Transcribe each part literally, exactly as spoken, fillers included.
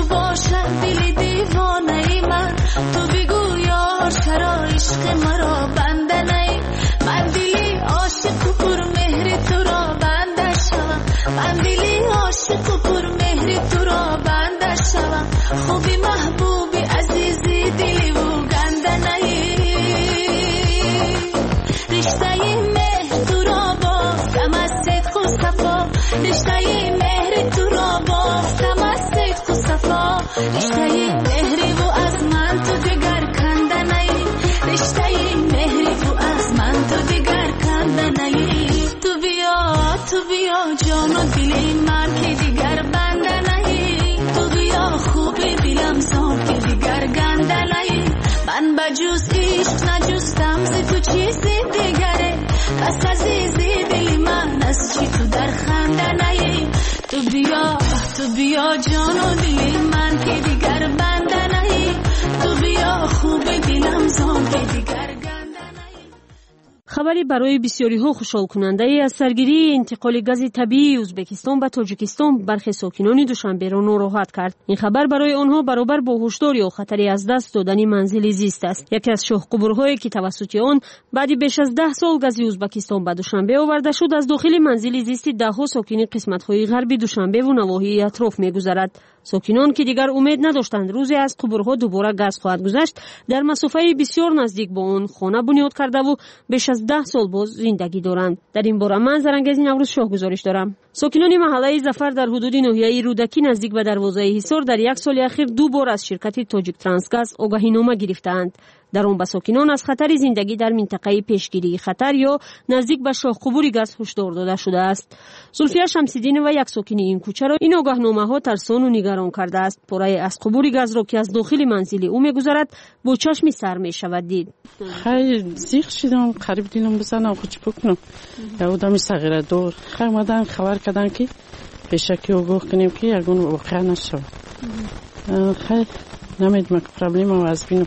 باشد دلی دیوانه ای من. تو بگو یار چرا عشق مرا بنده نی. من دلی عاشق و پر مهر تو را بنده شوم. من دلی عاشق و پر مهر تو را بنده شوم. خوبی محبوبی عزیزی دلی و گنده نی. رشته مهر تو را بافتم از صدق و صفا. رشته مهر تو را بافتم از صدق و صفا. رشته مهری و از من تو دیگر کنده نی. رشته مهری و از من تو دیگر کنده نی. تو بیا تو بیا جان و دلی من که دیگر بنده نی. تو بیا خوبی دلم زان که دیگر گنده نی. من بجوز عشق نجستم ز تو چیزی دیگره. پس عزیزی دلی من از چی تو در خنده نی. تو بیا تو بیا جان و دلی من که دیگر بنده نی. تو بیا خوب دلم زان که دیگر گنده نی. خبری برای بسیاری ها خوشحال کننده ای از سرگیری انتقال گاز طبیعی ازبکستان به تاجیکستان برخی ساکنان دوشنبه را ناراحت کرد. این خبر برای آنها برابر با هشدار یا خطری از دست دادن منزل زیست است. یکی از شاخ قبورهایی که توسط آن بعد بیش از ده سال گاز ازبکستان به دوشنبه آورده شد از داخل منزل زیست ده ها ساکن قسمت‌های غربی دوشنبه و نواحی اطراف می‌گذرد. ساکنان که دیگر امید نداشتند روزی از قبورها دوباره گاز خواهد گذشت در مسافه بسیار نزدیک با آن خانه بنیاد کرده و بیش از ده سال باز زندگی دارند. در این باره من زرنگزی نوروز شاه گزارش دارم. ساکنان محله ظفر در حدود ناحیه رودکی نزدیک به دروازه حصار در یک سال اخیر دو بار از شرکت تاجیک ترانسگاز آگاهینامه گرفتند. در آن به ساکنان از خطر زندگی در منطقه پیشگیری خطر یا نزدیک به شاخ قبور گاز هشدار داده شده است. زلفیه شمس‌الدین و یک ساکن این کوچه را این آگاهنامه‌ها ترسان و نگران کرده است. پاره از قبور گاز را که از داخل منزل او می‌گذرد با چشم سر می‌شود دید. خیلی زیغ شدم قریب دیدم بزنم خودش بکنم. یا آدم صغیر دور خیر مادن خبر کردن که پیشکی آگاه کنیم که یگون واقعا نشود. خیر نمیدونم که پرابلم از بین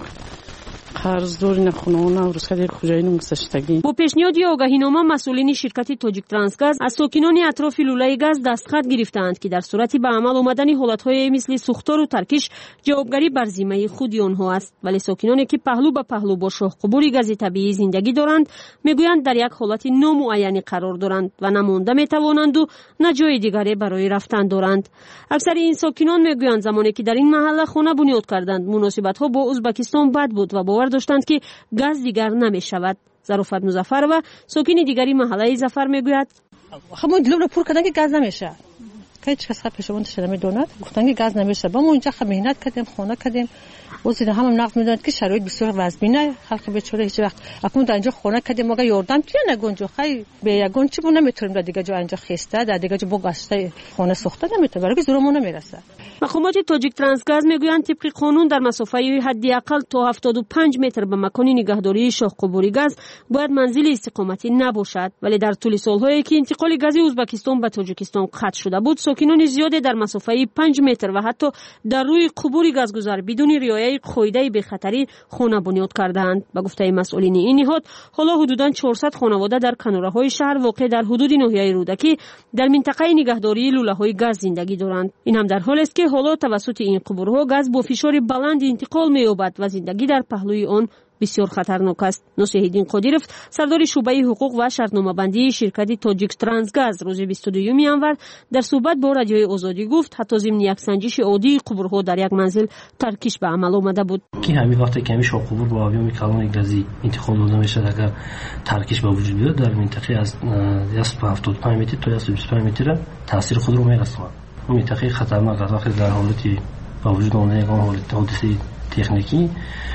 قرض داری نخونه و روزکدی کجایی نمگذشتگی. با پیشنهاد آگاهینامه مسئولین شرکت تاجیک ترانسگاز از ساکنان اطراف لوله گاز دستخط گرفتند که در صورت به عمل آمدن حالت‌های مثل سوختار و ترکش جوابگری بر ذمه خود آنها است. ولی ساکنانی که پهلو به پهلو با شاخ قبور گاز طبیعی زندگی دارند میگویند در یک حالت نامعین قرار دارند و نه مانده میتوانند و نه جای دیگری برای رفتن دارند. اکثر این ساکنان میگویند زمانی که در این محله خانه بنیاد کردند مناسبت‌ها با ازبکستان بد بود و باور داشتند که گاز دیگر نمی شود. ظرافت مظفر و ساکن دیگری محله ظفر میگوید همون دلو رو پر کردن که گاز نمیشه. که هیچ کس پیشمون تشنه میدوند گفتن که گاز نمیشه. با ما اینجا مهنت کردیم خانه کردیم وزیر هم نقد میدونند که شرایط بسیار وضعیت خلق بیچاره هیچ وقت اکنون در اینجا خانه کردیم مگه یاردم چیه نگونجو خی به یگون چی بو نمیتونیم در دیگه جا اینجا خسته در دیگه جا با گشته خانه ساخته نمیتونه برای که زورمون نمیرسه. مقامات تاجیک ترانسگاز میگویند طبق قانون در مسافه حداقل تا هفتاد و پنج متر به مکان نگهداری شاخ قبور گاز باید منزل استقامتی نباشد. ولی در طول سالهایی که انتقال گاز ازبکستان به تاجیکستان قطع شده بود ساکنان زیادی در مسافه پنج متر و حتی در روی قبور گازگزار بدون رعایت قاعده به خطری خانه بنیاد کردند. به گفته مسئولین این نهاد حالا حدوداً چهارصد خانواده در کناره‌های شهر واقع در حدود ناحیه رودکی در منطقه نگهداری لوله‌های گاز زندگی دارند. این هم در حالی است که حالا توسط این قبورها گاز با فشار بلند انتقال می‌یابد و زندگی در پهلوی آن بسیار خطرناک است. نصیح‌الدین قادرов سردار شعبه حقوق و شرطنامه‌بندی شرکت تاجیک ترانسگاز روز بیست و دوم انور در صحبت با رادیوی آزادی گفت حتی ضمن یک سنجش عادی قبورها در یک منزل ترکیش به عمل آمده بود که همین وقتی که همیشه قبور با آبیوم کلان گازی انتقال داده میشه اگر ترکیش به وجود بیاد در منطقه از هفتاد و پنج متر تا بیست و پنج متر تاثیر خود رو میرسونه. اون منطقه خطرناک است در حالتی با وجود آمدن یک حادثه تکنیکی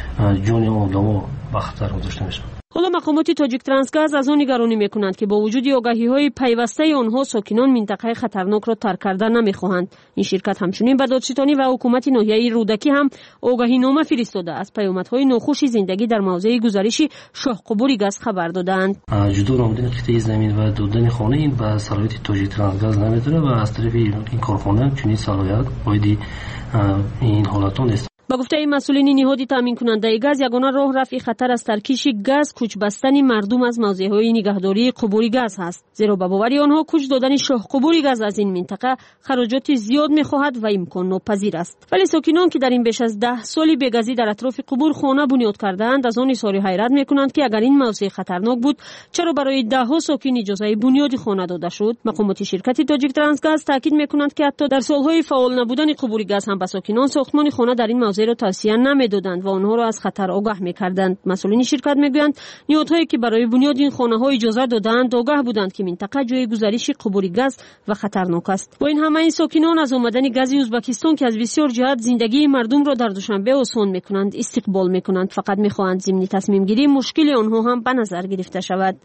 جون آدمو به خطر گذاشته میشه. حالا مقامات تاجیک ترانسگاز از آن نگرانی میکنند که با وجود آگاهی‌های پیوسته آنها ساکنان منطقه خطرناک را ترک کردن نمیخواهند. این شرکت همچنین به دادستانی و حکومت ناحیه رودکی هم آگاهینامه فرستاده از پیامدهای ناخوش زندگی در موضع گزارش شاخ قبور گاز خبر دادند. جدا نمودن قطعه زمین و دادن خانه این به صلاحیت تاجیک ترانسگاز نمیتونه و از طرف این کارخانه چنین صلاحیت باید این حالتون است. با گفته مسئولین نهاد تامین کننده گاز، یگانه راه رفع خطر از ترکیش گاز کوچ بستن مردم از موضع‌های نگهداری قبور گاز است، زیرا به باور آنها کوچ دادن شاه قبور گاز از این منطقه خراجات زیاد می‌خواهد و امکان ناپذیر است. ولی ساکنان که در این بیش از ده سال بی‌گازی در اطراف قبور خانه بنیاد کردند، از آن اظهار حیرت می‌کنند که اگر این موضع خطرناک بود، چرا برای ده‌ها ساکن اجازه بنیاد خانه داده شد؟ مقامات شرکت تاجیک ترانسگاز تاکید می‌کنند که حتی در سال‌های فعال نبودن قبور گاز هم به ساکنان ساختمان خانه در این موضع را توصیه نمی‌دادند و آنها را از خطر آگاه می‌کردند. مسئولین شرکت می‌گویند نهادهایی که برای بنیاد این خانه‌ها اجازه دادند آگاه بودند که منطقه جای گزارش قبور گاز و خطرناک است. با این همه این ساکنان از آمدن گاز ازبکستان که از بسیار جهات زندگی مردم را در دوشنبه آسان می‌کنند استقبال می‌کنند، فقط می‌خواهند ضمن تصمیم گیری مشکل آنها هم به نظر گرفته شود.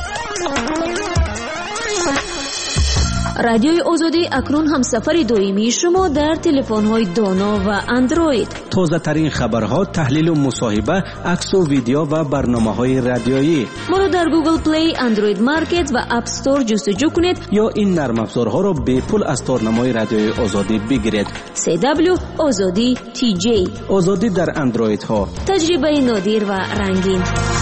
رادیوی آزادی اکنون همسفر دائمی شما در تلفن‌های دانا و اندروید. تازه ترین خبرها، تحلیل و مصاحبه، عکس و ویدیو و برنامه‌های رادیویی. ما را در گوگل پلی، اندروید مارکت و اپ استور جستجو کنید یا این نرم افزارها را به پول از تارنمای رادیوی آزادی بگیرید. سی دبلیو آزادی تی جی. آزادی در اندروید ها. تجربه نادر و رنگین.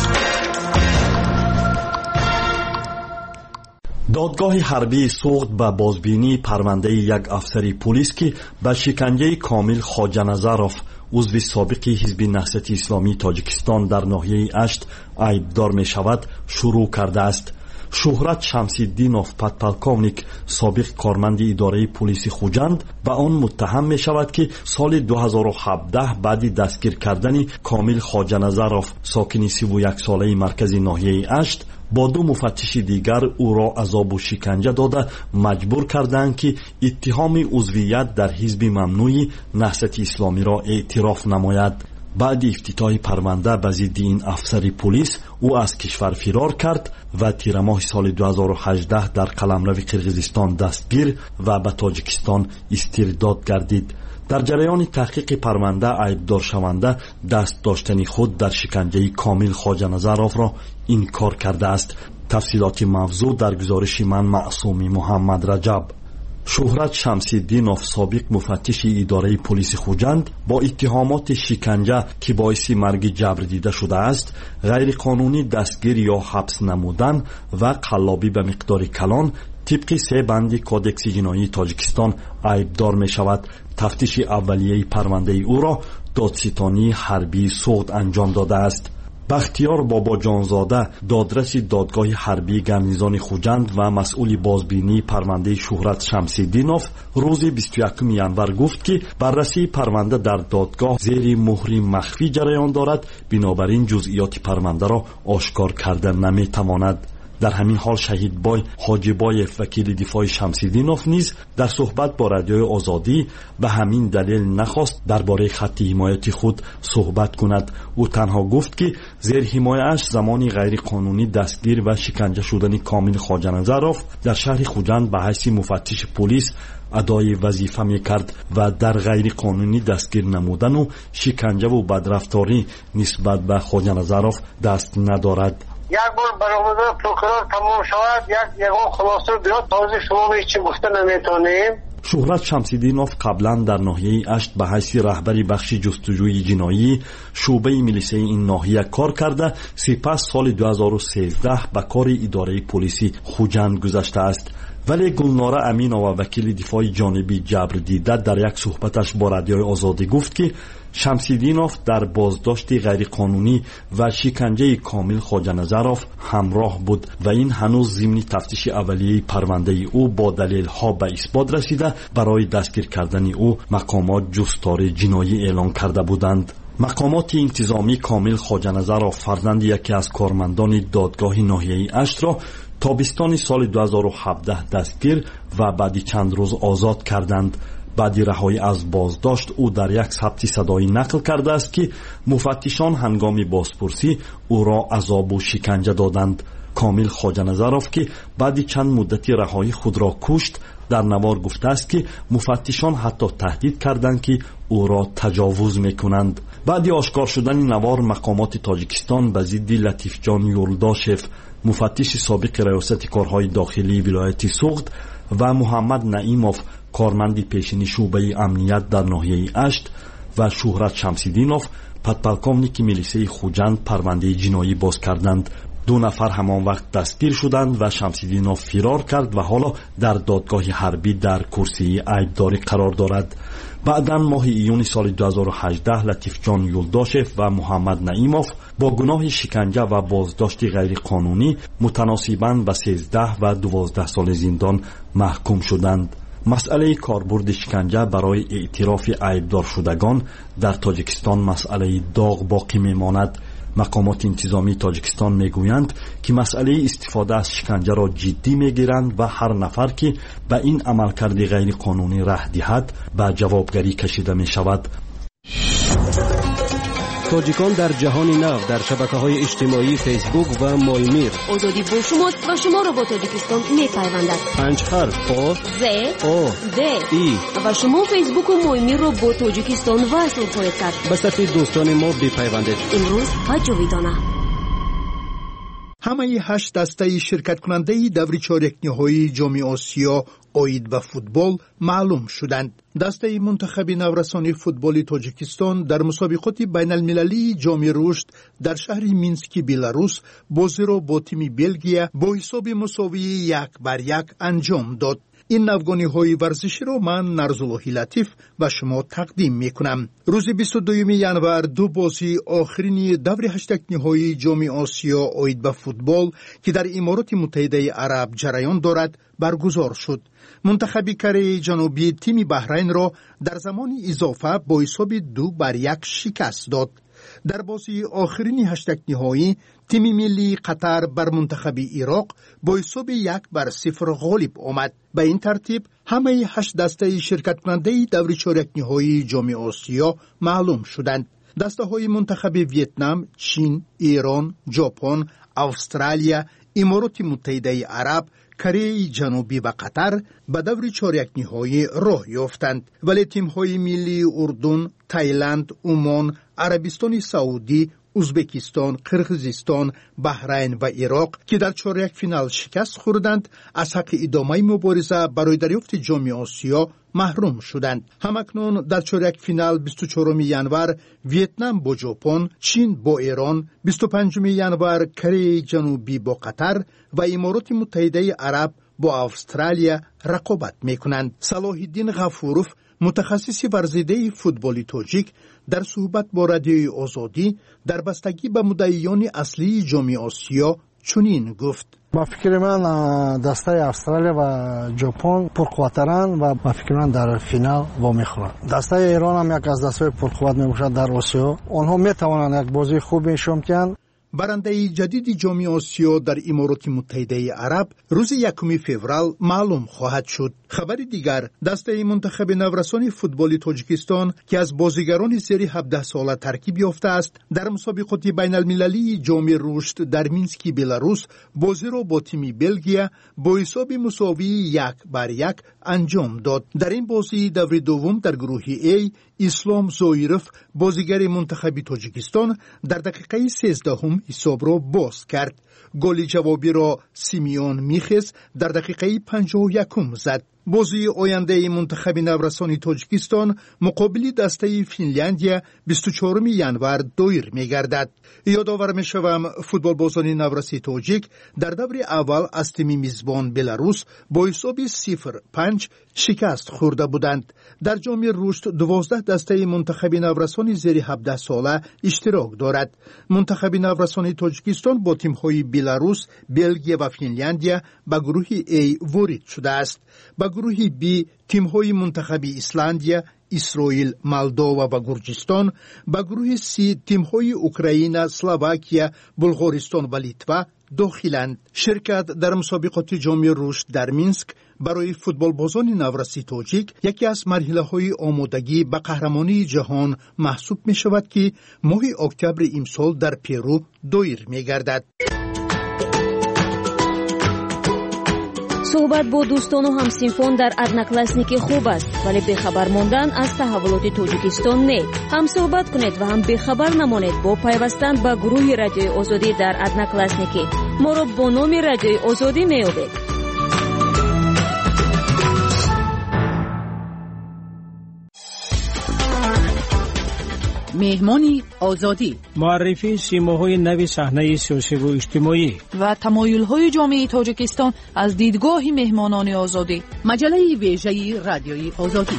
دادگاه حربی سوخت به بازبینی پرونده یک افسر پلیس که به شکنجه کامل خواجه نظروف عضو سابق حزب نهضت اسلامی تاجیکستان در ناحیه اشت عیبدار می شود شروع کرده است. شهرت شمس‌الدینوف پادپالکوونیک سابق کارمند اداره پلیس خوجند به آن متهم می شود که سال دو هزار و هفده بعد دستگیر کردن کامل خواجه نظروف ساکن سی و یک ساله مرکز ناحیه اشت با دو مفتش دیگر او را عذاب و شکنجه داده مجبور کردند که اتهام عضویت در حزب ممنوع نهضت اسلامی را اعتراف نماید. بعد افتتاح پرونده به ضد این افسر پلیس او از کشور فرار کرد و تیر ماه سال دو هزار و هجده در قلمرو قرقیزستان دستگیر و به تاجیکستان استرداد گردید. در جریان تحقیق پرونده عیبدار شونده دست داشتن خود در شکنجه کامل خواجه نظروف را انکار کرده است. تفصیلات موضوع در گزارش من معصومی محمد رجب. شهرت شمس‌الدینوف سابق مفتش اداره پلیس خوجند با اتهامات شکنجه که باعث مرگ جبر دیده شده است، غیر قانونی دستگیر یا حبس نمودن و قلابی به مقدار کلان طبق سه بند کودکس جنایی تاجیکستان عیبدار می شود. تفتیش اولیه پرونده او را دادستانی حربی سوخت انجام داده است. بختیار بابا جانزاده دادرس دادگاه حربی گرنیزان خوجند و مسئول بازبینی پرونده شهرت شمس‌الدینوف روز بیست و یکم ینور گفت که بررسی پرونده در دادگاه زیر مهر مخفی جریان دارد، بنابراین جزئیات پرونده را آشکار کردن نمیتواند. در همین حال شهید بای حاجی بایف وکیل دفاع شمس‌الدینوف نیز در صحبت با رادیوی آزادی به همین دلیل نخواست درباره خط حمایت خود صحبت کند. او تنها گفت که زیر حمایتش زمانی غیر قانونی دستگیر و شکنجه شدن کامل خواجه نظروف در شهر خوجند به حیث مفتش پلیس ادای وظیفه میکرد و در غیر قانونی دستگیر نمودن و شکنجه و بدرفتاری نسبت به خواجه نظروف دست ندارد. یک بار برآمده پروکورور تمام شود یک یگان خلاصه بیاد تازه شما به هیچی گفته نمیتونیم. شهرت شمس‌الدینوف قبلا در ناحیه اشت به حیث رهبری بخش جستجوی جنایی شعبه میلیسه این ناحیه کار کرده، سپس سال دو هزار و سیزده به کار اداره پلیسی خوجند گذشته است. ولی گلناره امینова وکیل دفاع جانبی جبر دیده در یک صحبتش با رادیوی آزادی گفت که شمس‌الدینوف در بازداشت غیرقانونی و شکنجه کامل خواجه نظروف همراه بود و این هنوز ضمن تفتیش اولیه پرونده او با دلیل ها به اثبات رسیده برای دستگیر کردن او مقامات جستار جنایی اعلان کرده بودند. مقامات انتظامی کامل خواجه نظروف فرزند یکی از کارمندان دادگاه ناحیه اشت را تابستان سال دو هزار و هفده دستگیر و بعد چند روز آزاد کردند. بعد رهایی از بازداشت او در یک ثبت صدایی نقل کرده است که مفتشان هنگام بازپرسی او را عذاب و شکنجه دادند. کامل خواجه نظروف که بعد چند مدتی رهایی خود را کشت در نوار گفته است که مفتشان حتی تهدید کردند که او را تجاوز میکنند. بعد آشکار شدن نوار مقامات تاجیکستان به ضد لطیف جان یولداشف مفتش سابق ریاست کارهای داخلی ولایت سوخت و محمد نعیموف کارمند پیشین شعبه امنیت در ناحیه اشت و شهرت شمسیدینوف پادپالکوونیکی میلیسیای خوجند پرونده جنایی باز کردند. دو نفر همان وقت دستگیر شدند و شمسیدینوف فرار کرد و حالا در دادگاه حربی در کرسی عیبداری قرار دارد. بعداً ماه ایون سال دو هزار و هجده لطیف جان یولداشف و محمد نعیموف با گناه شکنجه و بازداشت غیر قانونی متناسباً به سیزده و دوازده سال زندان محکوم شدند. مسئله کاربرد شکنجه برای اعتراف عیبدار شدگان در تاجیکستان مسئله داغ باقی میماند. مقامات انتظامی تاجیکستان میگویند که مسئله استفاده از شکنجه را جدی میگیرند و هر نفر که به این عملکرد غیر قانونی ره دهد به جوابگری کشیده می شود. تاجیکان در جهان نو در شبکه‌های اجتماعی فیسبوک و مایمیر. آزادی با شماست و شما را با تاجیکستان می‌پیوندد. پنج حرف آ ز آ د ای و شما فیسبوک و مایمیر را با تاجیکستان وصل خواهید کرد. به صفحه دوستان ما بپیوندید. امروز و جاویدانه. همه هشت دسته شرکت کننده دوری چهارک نهایی جام آسیا اوید به فوتبال معلوم شدند. دسته منتخب نورسانی فوتبال تاجیکستان در مسابقات بین المللی جام رشد در شهر مینسک بلاروس بازی را با تیم بلژیا با حساب مساوی یک بر یک انجام داد. این نوگانی های ورزشی را من نرزاللهی لطیف و شما تقدیم می کنم. روز بیست و دوم ژانویه دو بازی آخرین دور هشتگ نهایی جام آسیا اوید به فوتبال که در امارات متحده عرب جریان دارد برگزار شد. منتخب کره جنوبی تیم بحرین را در زمان اضافه با حساب دو بر یک شکست داد. در بازی آخرین هشتگ نهایی تیم ملی قطر بر منتخب عراق با حساب یک بر صفر غالب آمد. به این ترتیب همه هشت دسته شرکت کننده دور چهارک نهایی جام آسیا معلوم شدند. دسته های منتخب ویتنام، چین، ایران، ژاپن، استرالیا، امارات متحده عرب، کره جنوبی و قطر به دور چهارک نهایی راه یافتند، ولی تیم های ملی اردن، تایلند، عمان، عربستان سعودی، ازبکستان، قرقیزستان، بحرین و عراق که در چهارک فینال شکست خوردند از حق ادامه مبارزه برای دریافت جام آسیا محروم شدند. همکنون در چهارک فینال بیست و چهارم ژانویه ویتنام با ژاپن، چین با ایران، بیست و پنجم ژانویه کره جنوبی با قطر و امارات متحده عرب با استرالیا رقابت میکنند. صلاح الدین غفوروف متخصص ورزیده فوتبال تاجیک در صحبت با رادیوی آزادی در بستگی به مدعیان اصلی جام آسیا چنین گفت: با فکر من دسته استرالیا و ژاپن پرقوترند و با فکر من در فینال وا میخورند. دسته ایران هم یک از دسته‌های پرقوت میباشد در آسیا. آنها میتوانند یک بازی خوب نشان دهند. برنده جدید جام آسیا در امارات متحده عرب روز یکم فوریه معلوم خواهد شد. خبر دیگر، دسته منتخب نورسان فوتبال تاجیکستان که از بازیگران زیر هفده ساله ترکیب یافته است در مسابقات بین المللی جام رشد در مینسک بلاروس بازی را با تیم بلژیا با حساب مساوی یک بر یک انجام داد. در این بازی دور دوم در گروه ای اسلام زویروف بازیگر منتخب تاجیکستان در دقیقه سیزدهم حساب را باز کرد. گل جوابی را سیمیون میخز در دقیقه پنجاه و یکم زد. بازی آینده منتخب نورسان تاجیکستان مقابل دسته فنلاندیا بیست و چهارم ژانویه دایر می‌گردد. یادآور می‌شوم فوتبال بازان نورسی تاجیک در دور اول از تیم میزبان بلاروس با حساب صفر پنج شکست خورده بودند. در جام رشد دوازده دسته منتخب نورسان زیر هفده ساله اشتراک دارد. منتخب نورسان تاجیکستان با تیم‌های بلاروس، بلژیا و فنلاندیا به گروه A وارد شده است. به گروه B تیم‌های منتخب ایسلندیا، اسرائیل، مالدووا و گرجستان، به گروه C تیم‌های اوکراین، اسلواکیا، بلغارستان و لیتوا داخلند. شرکت در مسابقات جام رشد در مینسک برای فوتبال بازان نورسی تاجیک یکی از مرحله‌های آمادگی به قهرمانی جهان محسوب می‌شود که ماه اکتبر امسال در پرو دایر می‌گردد. صحبت با دوستان و همسینفون در ادناکلاسنیک خوب است، ولی بخبر ماندن از تحولات تاجیکستان نه. هم صحبت کنید و هم بخبر نمانید با پیوستن به گروه رادیوی آزادی در ادناکلاسنیک. ما را با نام رادیوی آزادی میابید. مهمانی آزادی، معرفی سیماهای نوی صحنه سیاسی و اجتماعی و تمایل‌های جامعه تاجیکستان از دیدگاه مهمانان آزادی. مجله ویژه رادیوی آزادی.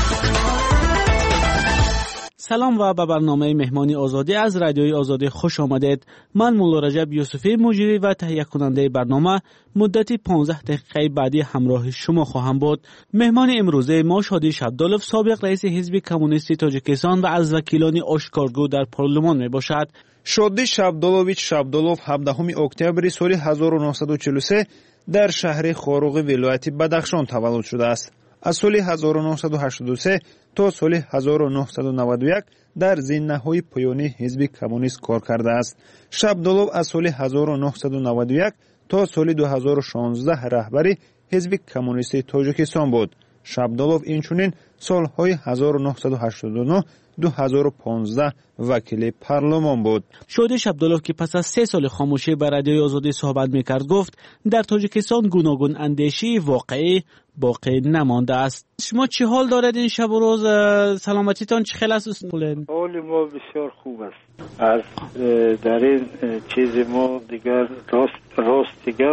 سلام و به برنامه مهمانی آزادی از رادیوی آزادی خوش آمدید. من مولا رجب یوسفی مجری و تهیه کننده برنامه مدتی پانزده دقیقه بعدی همراه شما خواهم بود. مهمان امروزه ما شادی شبدالوف، سابق رئیس حزب کمونیستی تاجیکستان و از وکیلان آشکارگو در پارلمان می باشد. شادی شبدالوویچ شبدالوف هفدهم اکتبر سال هزار و نهصد و چهل و سه در شهر خاروغ ولایت بدخشان تولد شده است. از سال هزار و نهصد و هشتاد و سه تا سال هزار و نهصد و نود و یک در زینه‌های پایانی حزب کمونیست کار کرده است. شبدالوف از سال هزار و نهصد و نود و یک تا سال دو هزار و شانزده رهبر حزب کمونیستی تاجیکستان بود. شبدالوف اینچنین سالهای هزار و نهصد و هشتاد و نه دو هزار و پانزده وکیل پارلمان بود. شادی شبدالوف که پس از سه سال خاموشی بر رادیوی آزادی صحبت میکرد گفت در تاجیکستان گوناگون اندیشی واقعی باقی نمانده است. شما چه حال دارید این شب و روز؟ سلامتیتان چه خیلی است؟ حال ما بسیار خوب است. از در این چیز ما دیگر راست راست دیگر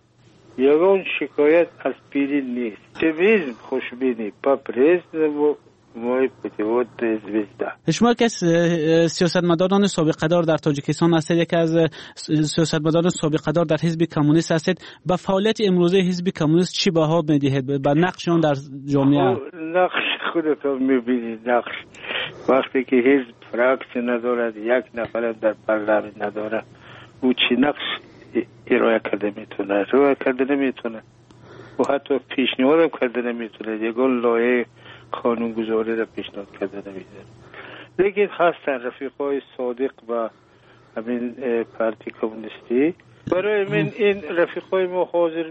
یگان شکایت از پیری نیست. چیزی خوشبینی پاپریز و مای پتیوت زویزده. شما که سیاستمداران سابقه‌دار در تاجیکستان هستید، یک از سیاستمداران سابقه‌دار در حزب کمونیست هستید، با فعالیت امروزه حزب کمونیست چی بها میدهید؟ با نقششون در جامعه؟ نقش خودتون میبینید. نقش وقتی که حزب فراکسی ندارد، یک نفر در پارلمان نداره، او چی نقش ارائه کرده میتونه؟ ارائه کرده نمیتونه و حتی پیشنهاد هم کرده نمیتونه. یگان لایه قانونگذاری را پیشنهاد کرده نمیده. لیکن خاصا رفیقای صادق و همین پارتی کمونیستی برای من این رفیقای ما حاضر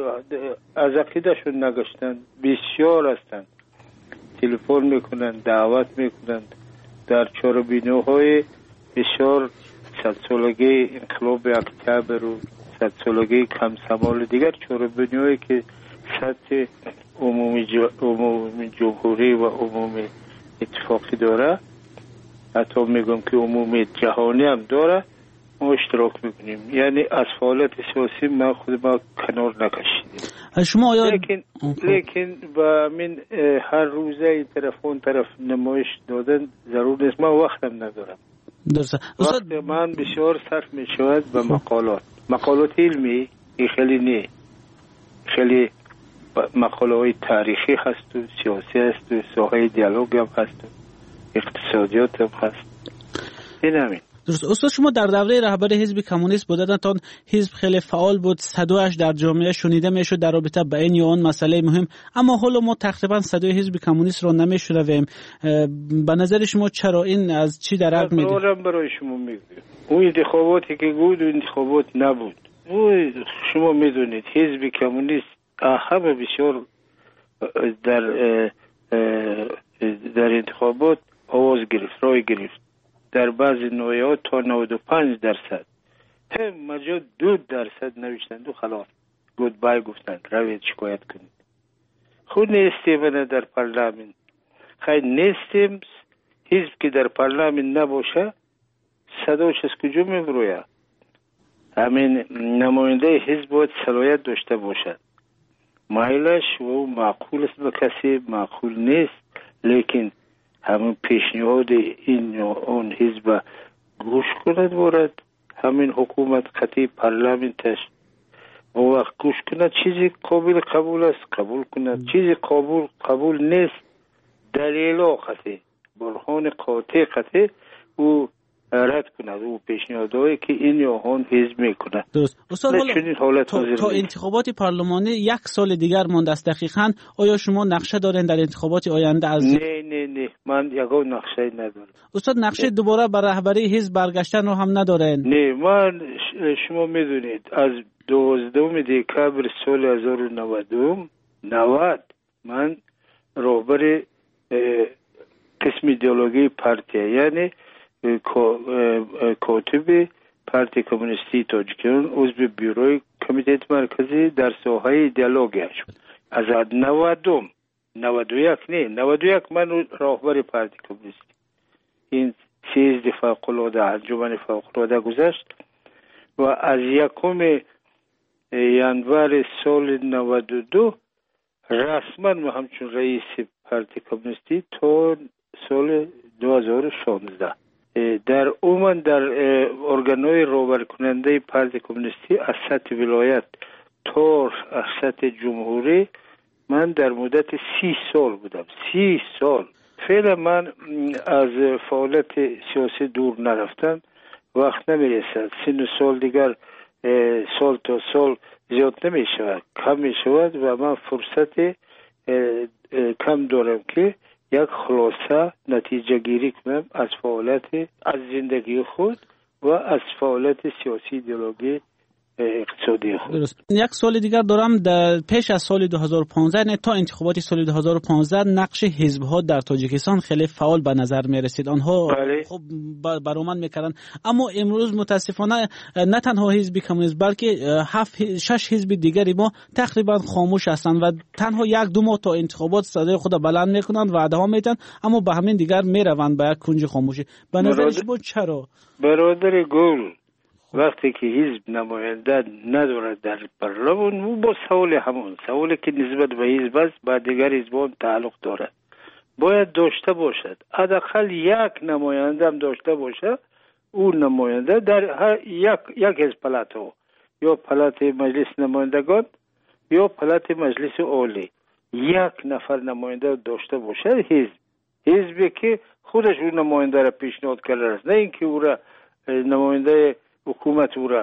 از عقیدهشون نگشتن، بسیار هستند. تلفن میکنن، دعوت میکنن در چهاربینوهای بسیار صد سالگی انقلاب اکتبر و صد سالگی کمسمال دیگر چهاربینوهایی که سطح عمومی, جو، عمومی جمهوری و عمومی اتفاقی داره، حتی میگم که عمومی جهانی هم داره، ما اشتراک میکنیم. یعنی از فعالیت سیاسی ما خود ما کنار نکشیدیم. شما آیا... لیکن لیکن با من هر روزه طرف اون طرف نمایش دادن ضرور نیست. ما وقتم ندارم. درسته. وقت من بسیار صرف میشود به مقالات مقالات علمی. خیلی نه خیلی مقاله های تاریخی هست و سیاسی هست و ساحه دیالوگ هم هست و اقتصادیات هم هست. این همین. درست. استاد شما در دوره رهبر حزب کمونیست بودن، تا حزب خیلی فعال بود، صدایش در جامعه شنیده میشد در رابطه با این یا آن مسئله مهم، اما حالا ما تقریبا صدای حزب کمونیست رو نمیشنویم. به نظر شما چرا این از چی درک میده؟ من برای شما میگم اون انتخاباتی که بود انتخابات نبود. او شما میدونید حزب کمونیست همه بسیار در در انتخابات آواز گرفت، رای گرفت. در بعضی نوعات تا نود و پنج درصد، هم مجا دو درصد نوشتند و خلاص گود بای گفتند روید شکایت کنید. خود نیستیم در پارلمان، خیلی نیستیم. حزب که در پارلمان نباشه صداش از کجا میبروید؟ همین نماینده حزب باید صلاحیت داشته باشد. مایلش و معقول است به کسی معقول نیست، لیکن همون پیشنهاد این اون حزب گوش کند بارد. همین حکومت قطعی پارلمانتش و وقت گوش کند چیزی قابل قبول است قبول کند، چیزی قبول قبول نیست دلیل قطعی برهان قاطع قطعی او رد کند او پیشنهادهایی که این یا آن حزب میکنه. درست. استاد حالا تا, تا انتخابات پارلمانی یک سال دیگر مانده است دقیقاً، آیا شما نقشه دارین در انتخابات آینده؟ از نه نه نه من یگان نقشه ندارم. استاد نقشه دوباره بر رهبری حزب برگشتن رو هم ندارین؟ نه من شما میدونید از دوازدهم دکتر سال هزار و نود من رهبر قسم ایدئولوژی پارتی یعنی کاتب پارتی کمونیستی تاجیکستان عضو بیروی کمیته مرکزی در ساحه ایدئولوژی شد. از نودم نود و یک نه نود و یک من راهبر پارتی کمونیستی. این سیزده فوق‌العاده انجمن فوق‌العاده گذشت و از یکم ینور سال نود و دو رسما ما همچون رئیس پارتی کمونیستی تا سال دو هزار و شانزده در عموم در ارگان‌های رهبری کننده پارتی کمونیستی از سطح ولایت تا از سطح جمهوری من در مدت سی سال بودم. سی سال. فعلا من از فعالیت سیاسی دور نرفتم، وقت نمیرسد. سن سال دیگر سال تا سال زیاد نمی شود، کم می شود و من فرصت کم دارم که یک خلاصه نتیجه گیری کنم از فعالیت از زندگی خود و از فعالیت سیاسی ایدئولوژی اقتصادی خود. درست. یک سال دیگر دارم، در پیش از سال دو هزار و پانزده نه تا انتخابات سال دو هزار و پانزده نقش حزب‌ها در تاجیکستان خیلی فعال به نظر می رسید. آنها بله. خب برآمد میکردن، اما امروز متاسفانه نه تنها حزب کمونیست بلکه هفت شش حزب دیگری ما تقریبا خاموش هستند و تنها یک دو ماه تا انتخابات صدای خود بلند میکنند، وعده ها میدن، اما به همین دیگر میروند به یک کنج خاموشی. به نظر شما چرا؟ برادر گل، وقتی که حزب نماینده ندارد در پارلمان، او با سوال همون سوالی که نسبت به حزب است با دیگر حزبان تعلق دارد باید داشته باشد. حداقل یک نماینده هم داشته باشه. او نماینده در هر یک یک از پلاتو، یا پلات مجلس نمایندگان یا پلات مجلس عالی، یک نفر نماینده داشته باشد. حزب حزبی که خودش اون نماینده را پیشنهاد کرده است، نه اینکه او را نماینده حکومت او را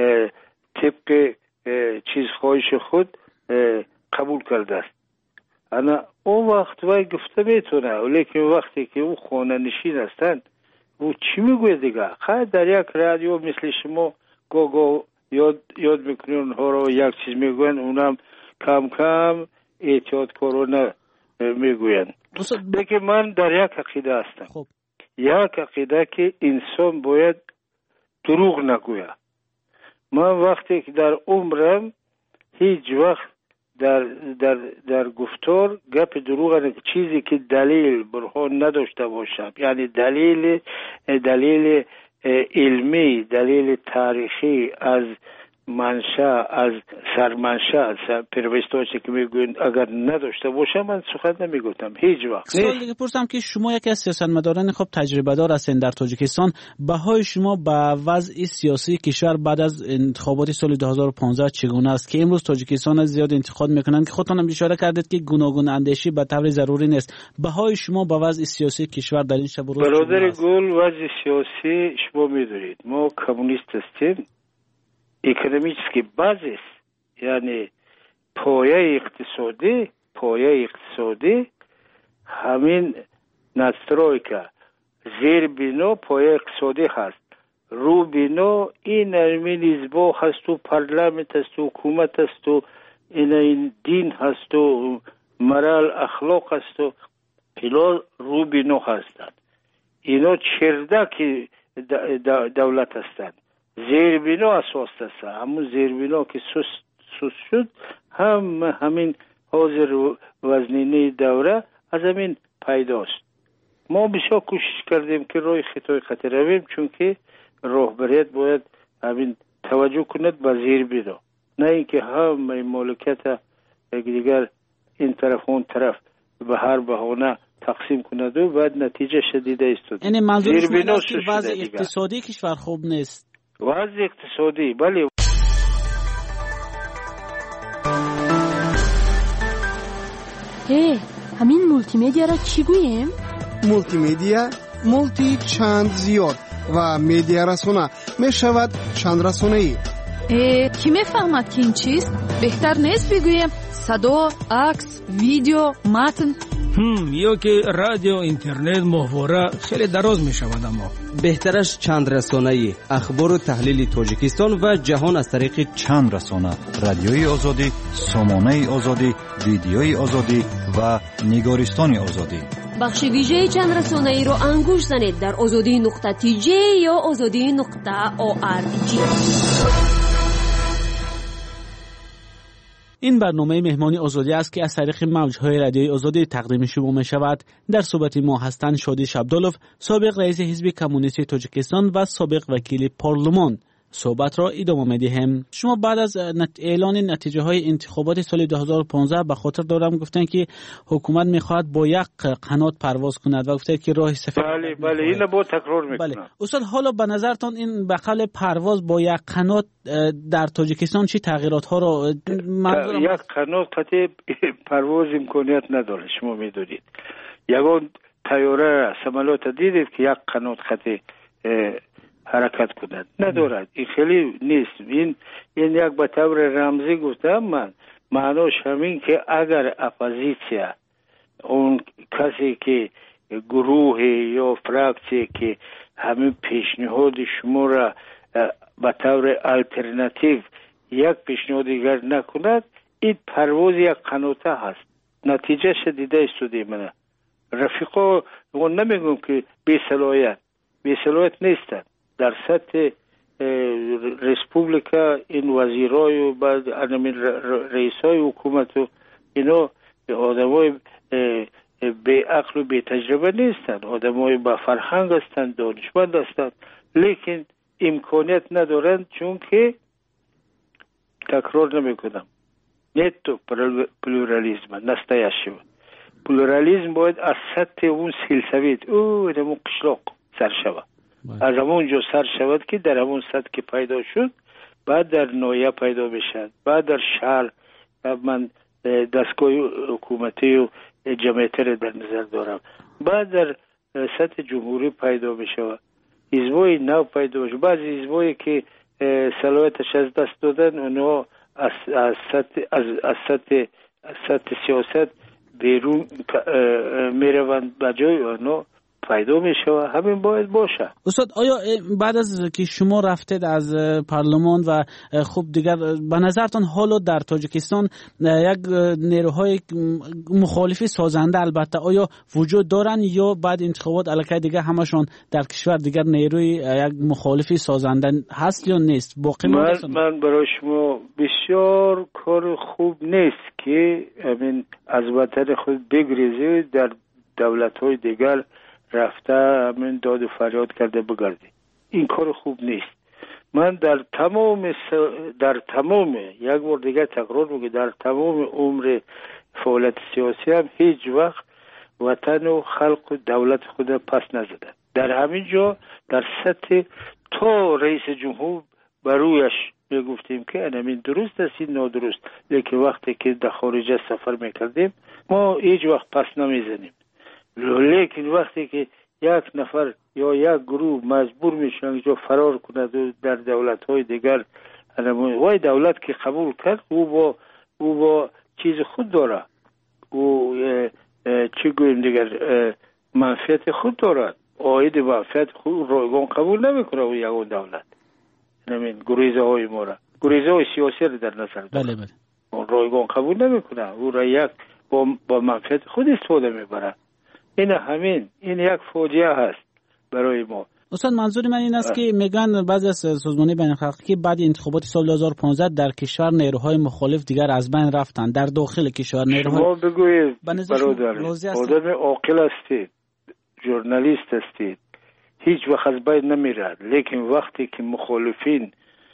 طبق چیز خواهش خود قبول کرده است. انا اون وقت وای گفته میتونه، ولیکن وقتی که او خانه نشین هستند او چی میگوید دیگه؟ خیلی در یک رادیو مثل شما گو گو یاد یاد میکنی اونها رو، یک چیز میگوین اونم کم کم احتیاط کارانه میگوین. لیکن من در یک عقیده هستم. خب. یک عقیده که انسان باید دروغ نگوید. من وقتی که در عمرم هیچ وقت در در در گفتار گپ دروغ نه، چیزی که دلیل برهان نداشته باشم، یعنی دلیل دلیل علمی، دلیل تاریخی از منشأ، از سرمنشأ، پیروستاچی که میگوین اگر نداشته باشم من سخن نمیگفتم هیچ وقت. سوال دیگه پرسم که شما یکی از سیاستمداران خب تجربه دار هستین در تاجیکستان، بهای شما به وضع سیاسی کشور بعد از انتخابات سال دو هزار و پانزده چگونه است که امروز تاجیکستان از زیاد انتقاد میکنن که خودتون هم اشاره کردید که گوناگون اندیشی به طور ضروری نیست. بهای شما به وضع سیاسی کشور در این شب و روز برادر گل، وضع سیاسی شما میدونید ما کمونیست هستیم، اکونومیسکی بازیس، یعنی پایه اقتصادی پایه اقتصادی همین نسترویکا، زیر بینو پایه اقتصادی هست، رو بینو این همین حزبا هست و پارلمانت هست و حکومت هست و این دین هست و مرال اخلاق هست و پیلا رو بینو هستند. اینا چردک دولت هستند. زیربینا اساس است. همون زیربینا که سست سست شد هم همین حاضر وزنینه دوره از همین پیداست. ما بسیار کوشش کردیم که روی خطای خطر رویم، چون که راهبریت باید همین توجه کند به زیربینا، نه اینکه هم مالکیت دیگر این طرف اون طرف به هر بهانه تقسیم کند و بعد نتیجه شدیده است. یعنی منظور شما است که وضع اقتصادی کشور خوب نیست؟ وضع اقتصادی بله. هی همین مولتی میدیا را چی گوییم؟ مولتی میدیا مولتی چند زیاد و میدیا رسانه می شود چند رسانه ای. کی میفهمد که این چیست؟ بهتر نیست بگویم صدا، عکس، ویدیو، متن؟ هم یا که رادیو، اینترنت، ماهواره خیلی دراز می شود. اما بهترش چند رسانه‌ای، اخبار و تحلیل تاجیکستان و جهان از طریق چند رسانه: رادیوی آزادی، سامانه آزادی، ویدیوی آزادی و نگارستان آزادی. بخش ویژه چند رسانه‌ای رو انگوش زنید در آزادی نقطه تی جی یا آزادی نقطه او آر جی. این برنامه مهمانی آزادی است که از طریق موجهای رادیوی آزادی تقدیم شما می شود. در صحبت ما هستند شادی شبدالوف، سابق رئیس حزب کمونیست تاجیکستان و سابق وکیل پارلمان. صحبت را ادامه می‌دهیم. شما بعد از اعلان نتیجه های انتخابات سال دو هزار و پانزده به خاطر دارم گفتن که حکومت می‌خواهد با یک قنات پرواز کند و گفتن که راه سفید. بله بله اینو با تکرار می‌کنم. بله استاد، حالا به نظرتان این به قول پرواز با یک قنات در تاجیکستان چه تغییرات ها را منظورم یک قنات قطع پرواز امکانیت نداره. شما می‌دونید یگان طیاره سمالات دیدید که یک قنات قطع حرکت کند ندارد. این خیلی نیست. این این یک به طور رمزی گفتم من، معناش همین که اگر اپوزیسیا، اون کسی که گروه یا فراکسی که همین پیشنهاد شما را به طور الटरनेटिव یک پیشنهاد دیگر نکند، این پرواز یک قناته هست. نتیجه شدیده استودی من رفیقا اون نمیگم که بی صلاحیت بی صلاحیت نیستند. در سطح ریسپوبلیکا این وزیرای و بعد رئیسای حکومت و اینا آدمای بی عقل و بی تجربه نیستند، آدمای با فرهنگ هستند، دانشمند هستند، لیکن امکانیت ندارند. چون که تکرار نمیکنم نتو پلورالیزم نستایشی پلورالیزم باید از سطح اون سلسویت او دمون قشلاق سر شود، از همون جو سر شود که در همون سطح که پیدا شد بعد در نویه پیدا بشد، بعد در شهر من دستگاه حکومتی و جمعیتی را در نظر دارم، بعد در سطح جمهوری پیدا بشود، حزبای نو پیدا بشود. بعضی حزبایی که صلاحیتش از دست دادن اونها از از سطح از از سطح از سطح سیاست بیرون میروند، بجای اونها پیدا میشه و همین باید باشه. استاد آیا بعد از که شما رفتید از پارلمان و خب دیگر به نظرتان حالا در تاجیکستان یک نیروهای مخالفی سازنده البته آیا وجود دارن یا بعد انتخابات الکی دیگه همشون در کشور دیگر نیروی یک مخالفی سازنده هست یا نیست؟ باقی من, من برای شما بسیار کار خوب نیست که همین از وطن خود بگریزی در دولت‌های دیگر رفته همین داد و فریاد کرده بگردی. این کار خوب نیست. من در تمام س... در تمام یک بار دیگه تکرار میگم در تمام عمر فعالیت سیاسی هم هیچ وقت وطن و خلق و دولت خود پس نزدن. در همین جا در سطح تا رئیس جمهور برویش میگفتیم که همین درست است این نادرست، لیکن وقتی که در خارج سفر میکردیم ما هیچ وقت پس نمیزنیم. لیکن وقتی که یک نفر یا یک گروه مجبور میشن اینجا فرار کند و در دولت‌های دیگر، وای دولت که قبول کرد او با او با چیز خود داره، او چی گویم دیگر منفعت خود دارد، عاید منفعت خود رایگان قبول نمیکنه و یگان دولت. همین گریزه های ما را گریزه های سیاسی را در نظر داره. بله بله. رایگان قبول نمیکنه، او را یک با, با منفعت خود استفاده میبره. این همین این یک فوجیه هست برای ما. استاد منظور من این است که میگن بعضی از سازمان‌های بین‌المللی که بعد انتخابات سال دو هزار و پانزده در کشور نیروهای مخالف دیگر از بین رفتن، در داخل کشور نیروهای شما بگویید برادر آدم عاقل هستید، ژورنالیست هستید، هیچ وقت از بین نمیرد، لیکن وقتی که مخالفین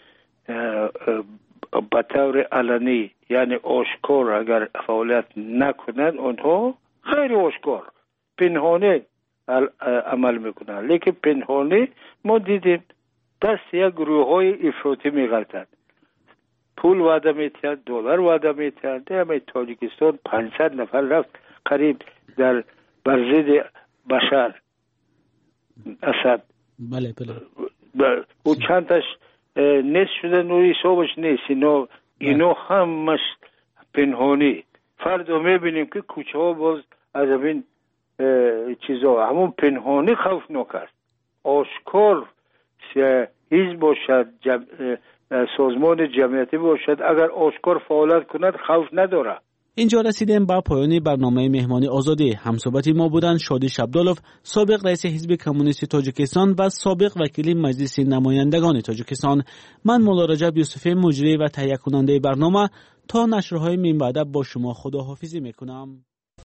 به طور علنی یعنی آشکار اگر فعالیت نکنند اونها خیلی آشکار پنهانه عمل میکنن، لیکن پنهانه ما دیدیم دست یک گروه های افراطی میغلطند، پول وعده میتند، دلار وعده میتند. همه تاجیکستان پانصد نفر رفت قریب در برزید بشار اسد. بله بله. او چندش نیست شدن و حسابش نیست. اینا اینا همش پنهانی. فردا میبینیم که کوچه ها باز از این چیزا همون پنهانی خوفناک است. آشکار حزب باشد، جم... سازمان جمعیتی باشد، اگر آشکار فعالیت کند خوف نداره. اینجا رسیدیم به پایان برنامه مهمانی آزادی. همصحبت ما بودند شادی شبدالوف، سابق رئیس حزب کمونیست تاجیکستان و سابق وکیل مجلس نمایندگان تاجیکستان. من مولا رجب یوسفی مجری و تهیه کننده برنامه تا نشرهای من بعد با شما خداحافظی میکنم.